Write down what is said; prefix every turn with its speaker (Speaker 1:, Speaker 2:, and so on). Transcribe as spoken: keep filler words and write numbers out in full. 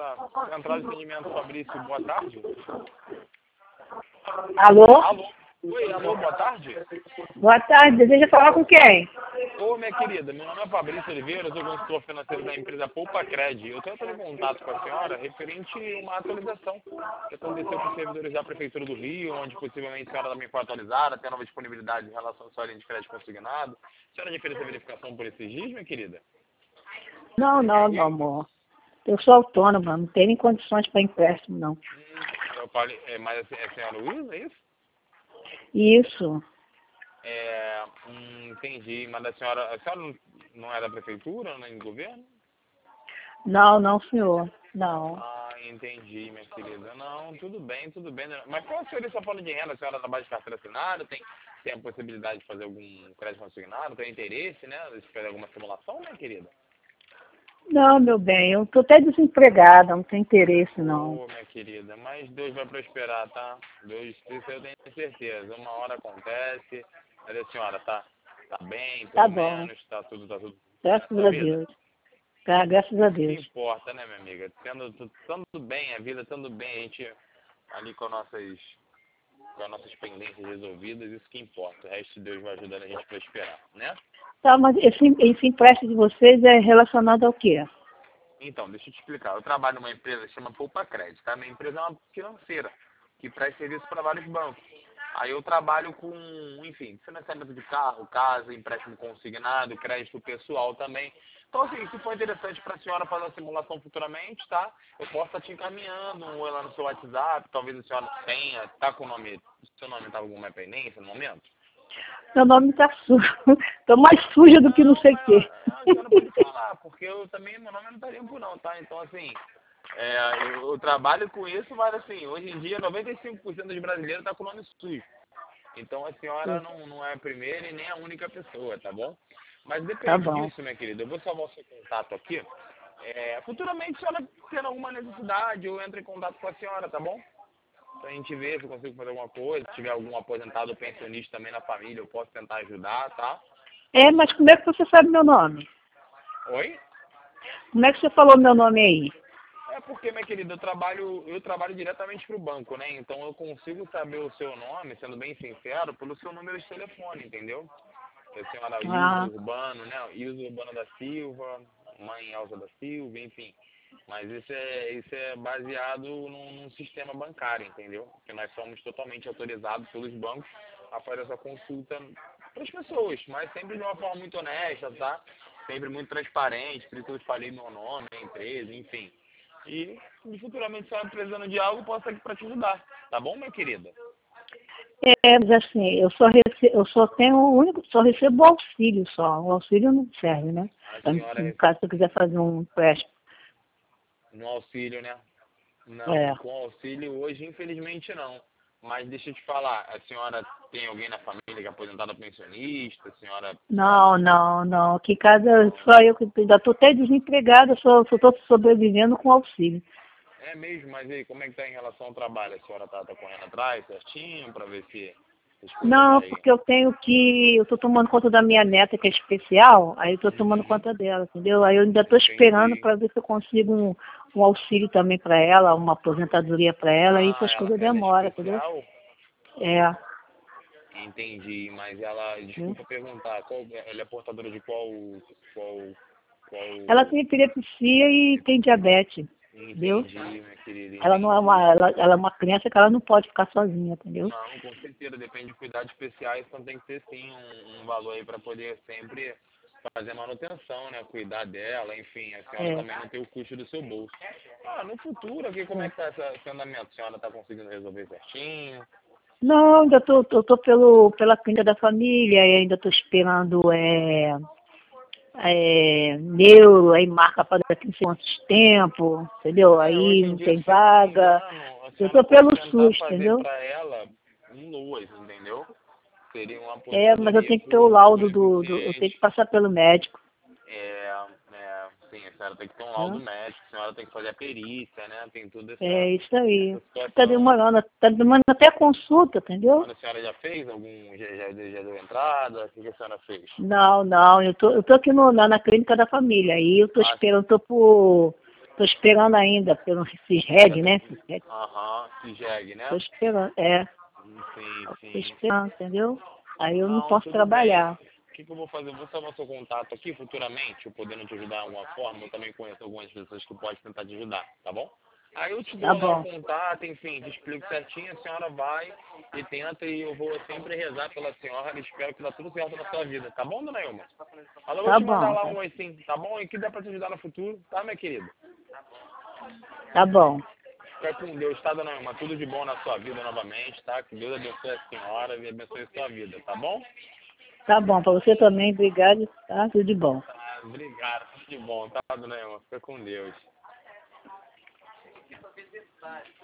Speaker 1: Tá. Central de atendimento, Fabrício, boa tarde.
Speaker 2: Alô?
Speaker 1: Alô? Oi, alô, boa tarde.
Speaker 2: Boa tarde, deseja falar com quem?
Speaker 1: Ô, minha querida, meu nome é Fabrício Oliveira, eu sou consultor financeiro da empresa Poupa Cred. Eu tenho em contato com a senhora referente a uma atualização que aconteceu com os servidores da Prefeitura do Rio, onde possivelmente a senhora também foi atualizada, tem nova disponibilidade em relação à sua linha de crédito consignado. A senhora já fez essa verificação por esses dias, minha querida?
Speaker 2: Não, não, meu amor. Eu sou autônoma, não tenho nem condições para empréstimo, não.
Speaker 1: Hum, eu falei, é, mas é a senhora Luísa, é isso?
Speaker 2: Isso.
Speaker 1: É, hum, entendi, mas a senhora, a senhora não, não é da Prefeitura, nem do governo?
Speaker 2: Não, não, senhor. Não.
Speaker 1: Ah, entendi, minha querida. Não, tudo bem, tudo bem. Mas qual a senhora está falando de renda? A senhora trabalha de carteira assinada? Tem, tem a possibilidade de fazer algum crédito consignado? Tem interesse, né? De fazer alguma simulação, minha querida?
Speaker 2: Não, meu bem, eu tô até desempregada, não tenho interesse, não.
Speaker 1: Ô, minha querida, mas Deus vai prosperar, tá? Deus, isso eu tenho certeza. Uma hora acontece. Mas a senhora tá, tá bem,
Speaker 2: Tá
Speaker 1: pelo
Speaker 2: bom.
Speaker 1: menos, tá tudo, tá tudo.
Speaker 2: Graças
Speaker 1: Sua
Speaker 2: a
Speaker 1: vida?
Speaker 2: Deus. Tá, graças a
Speaker 1: Isso que
Speaker 2: Deus.
Speaker 1: importa, né, minha amiga? Tendo, tendo bem a vida, tendo bem a gente ali com as nossas, com as nossas pendências resolvidas, isso que importa. O resto Deus vai ajudando a gente a prosperar, né?
Speaker 2: Tá, mas esse, esse empréstimo de vocês é relacionado ao quê?
Speaker 1: Então, deixa eu te explicar. Eu trabalho numa empresa que chama Poupa Cred, tá? Minha empresa é uma financeira que presta serviço para vários bancos. Aí eu trabalho com, enfim, financiamento de carro, casa, empréstimo consignado, crédito pessoal também. Então, assim, se for interessante para a senhora fazer a simulação futuramente, tá? Eu posso estar te encaminhando ou lá no seu WhatsApp, talvez a senhora tenha, tá com o nome, seu nome tá com alguma pendência no momento?
Speaker 2: Meu nome tá sujo. Tô mais suja do que não sei o quê.
Speaker 1: Não, a senhora pode falar, porque eu também, meu nome não tá limpo não, tá? Então, assim, é, eu, eu trabalho com isso, mas assim, hoje em dia noventa e cinco por cento dos brasileiros tá com o nome sujo. Então a senhora não, não é a primeira e nem a única pessoa, tá bom? Mas
Speaker 2: Tá
Speaker 1: depende
Speaker 2: bom.
Speaker 1: disso, minha querida. Eu vou salvar o seu contato aqui. É, futuramente, se ela tendo alguma necessidade, eu entro em contato com a senhora, tá bom? Pra gente ver se eu consigo fazer alguma coisa. Se tiver algum aposentado ou pensionista também na família, eu posso tentar ajudar, tá?
Speaker 2: É, mas como é que você sabe meu nome?
Speaker 1: Oi?
Speaker 2: Como é que você falou meu nome aí?
Speaker 1: É porque, minha querida, eu trabalho, eu trabalho diretamente pro banco, né? Então eu consigo saber o seu nome, sendo bem sincero, pelo seu número de telefone, entendeu? A senhora
Speaker 2: Ah,
Speaker 1: Ilza Urbano, né? Ilza Urbano da Silva, mãe Elza da Silva, enfim. Mas isso é, isso é baseado num, num sistema bancário, entendeu? Porque nós somos totalmente autorizados pelos bancos a fazer essa consulta para as pessoas, mas sempre de uma forma muito honesta, tá? Sempre muito transparente, por isso eu falei meu nome, a empresa, enfim. E, e futuramente, se ela precisando de algo, eu posso estar aqui para te ajudar. Tá bom, minha querida?
Speaker 2: é, mas assim, eu só, rece eu só tenho o único, só recebo o auxílio só. O auxílio não serve, né?
Speaker 1: A senhora
Speaker 2: No caso, se eu quiser fazer um empréstimo.
Speaker 1: no auxílio, né?
Speaker 2: É.
Speaker 1: Não, com auxílio hoje, infelizmente não. Mas deixa eu te falar, a senhora tem alguém na família que é aposentada pensionista? A senhora sabe?
Speaker 2: Não, não, não. Aqui em casa só eu que ainda estou até desempregada, só estou sobrevivendo com auxílio.
Speaker 1: É mesmo, mas e aí, como é que tá em relação ao trabalho? A senhora tá, tá correndo atrás certinho para ver se as coisas
Speaker 2: Não,
Speaker 1: vai...
Speaker 2: porque eu tenho que. Eu estou tomando conta da minha neta, que é especial, aí eu estou tomando
Speaker 1: Uhum,
Speaker 2: conta dela, entendeu? Aí eu ainda estou esperando
Speaker 1: entendi.
Speaker 2: para ver se eu consigo um, um auxílio também para ela, uma aposentadoria para ela, e
Speaker 1: Ah,
Speaker 2: essas
Speaker 1: ela,
Speaker 2: coisas
Speaker 1: ela é
Speaker 2: demoram, entendeu?
Speaker 1: especial?
Speaker 2: É.
Speaker 1: Entendi, mas ela,
Speaker 2: Né?
Speaker 1: desculpa perguntar, qual, ela é portadora de qual, qual, qual...
Speaker 2: Ela tem epilepsia e tem diabetes, entendeu?
Speaker 1: Entendi, minha querida,
Speaker 2: Ela não é
Speaker 1: entendi.
Speaker 2: uma, ela, ela é uma criança que ela não pode ficar sozinha, entendeu?
Speaker 1: Não, com certeza, depende de cuidados especiais, então tem que ter sim um, um valor aí para poder sempre fazer manutenção, né? Cuidar dela, enfim, a senhora
Speaker 2: É.
Speaker 1: também não tem o custo do seu bolso. Ah, no futuro aqui, como é que tá essa, esse andamento? A senhora tá conseguindo resolver certinho?
Speaker 2: Não, ainda tô, tô, tô pelo, pela clínica da família, e ainda tô esperando é, é, neuro, aí marca para daqui a não sei quantos tempo, entendeu?
Speaker 1: É,
Speaker 2: Aí
Speaker 1: hoje em
Speaker 2: não
Speaker 1: dia,
Speaker 2: tem
Speaker 1: se eu não me
Speaker 2: vaga.
Speaker 1: engano, a
Speaker 2: Eu
Speaker 1: senhora
Speaker 2: tô
Speaker 1: pode
Speaker 2: pelo
Speaker 1: tentar
Speaker 2: SUS,
Speaker 1: fazer
Speaker 2: entendeu?
Speaker 1: para ela em duas, entendeu? Seria uma
Speaker 2: É, mas eu
Speaker 1: aposentadoria
Speaker 2: tenho que ter o
Speaker 1: por, por
Speaker 2: laudo do, do, eu tenho
Speaker 1: eficiente.
Speaker 2: que passar pelo médico,
Speaker 1: É, é, sim, a senhora tem que ter um laudo
Speaker 2: né?
Speaker 1: médico, a senhora tem que fazer a perícia, né? Tem tudo essa,
Speaker 2: É isso aí.
Speaker 1: essa
Speaker 2: Tá
Speaker 1: situação.
Speaker 2: demorando, tá demorando até a consulta, entendeu?
Speaker 1: Mas a senhora já fez algum, já, já, já deu entrada? O que que a senhora fez?
Speaker 2: Não, não, eu tô, eu tô aqui no, na, na clínica da família, aí eu tô
Speaker 1: Ah,
Speaker 2: esperando, tô por, tô esperando ainda pelo CISREG, né? CISREG.
Speaker 1: Aham, CISREG, né?
Speaker 2: Tô esperando, é.
Speaker 1: Sim,
Speaker 2: Tô
Speaker 1: sim.
Speaker 2: esperando, entendeu? Aí eu não
Speaker 1: Não,
Speaker 2: posso
Speaker 1: tudo
Speaker 2: trabalhar.
Speaker 1: bem. O que, que eu vou fazer? Eu vou salvar seu contato aqui futuramente, eu podendo te ajudar de alguma forma. Eu também conheço algumas pessoas que podem tentar te ajudar, tá bom? Aí eu te
Speaker 2: Tá
Speaker 1: dou lá o
Speaker 2: bom,
Speaker 1: contato, enfim, te explico certinho, a senhora vai e tenta e eu vou sempre rezar pela senhora e espero que dá tudo certo na sua vida, tá bom, dona Ilma? Mas eu vou
Speaker 2: tá
Speaker 1: te mandar
Speaker 2: bom,
Speaker 1: lá
Speaker 2: tá,
Speaker 1: um oi sim, tá bom? E que dá pra te ajudar no futuro, tá, minha querida?
Speaker 2: tá bom.
Speaker 1: Fica com Deus, tá, dona Ilma? Tudo de bom na sua vida novamente, tá? Que Deus abençoe a senhora e abençoe a sua vida, tá bom?
Speaker 2: Tá bom, pra você também, obrigado, tá? Tudo de bom.
Speaker 1: Tá, obrigado, tudo de bom, tá, dona Ilma? Fica com Deus.